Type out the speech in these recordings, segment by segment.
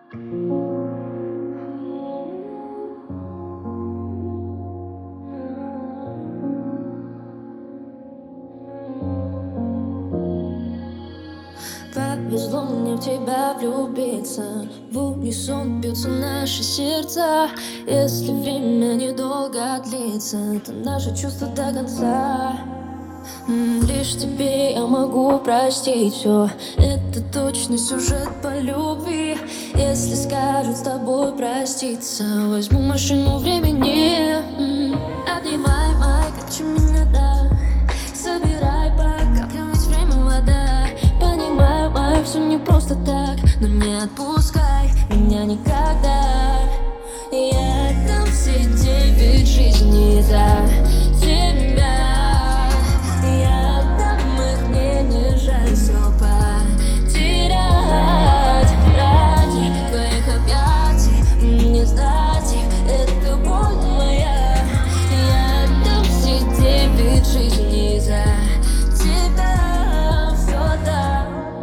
Повезло мне в тебя влюбиться. В унисон бьются наши сердца. Если время недолго длится, то наши чувства до конца. Лишь тебе я могу простить все. Это точно сюжет по любви. Если скажут с тобой проститься, возьму машину времени. Обнимай, май, крепче меня, да. Собирай по каплям, ведь время вода. Понимаю, май, все не просто так, но не отпускай меня никогда. Я отдам все 9 жизней за тебя. Я отдам их, мне не жаль все потерять. Ради твоих объятий мне сдать их, это боль моя. Я отдам все 9 жизней за тебя. Все так.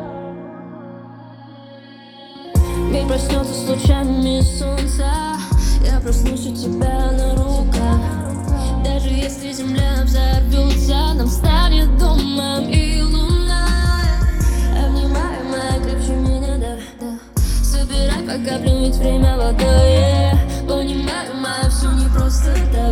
Мир проснется с лучами солнца. Я проснусь у тебя на руках. Даже если земля взорвется, нам станет домом и луна. Обнимай, моя, крепче меня, да. Собирай по каплям, ведь время вода. Понимаю, моя, все не просто так.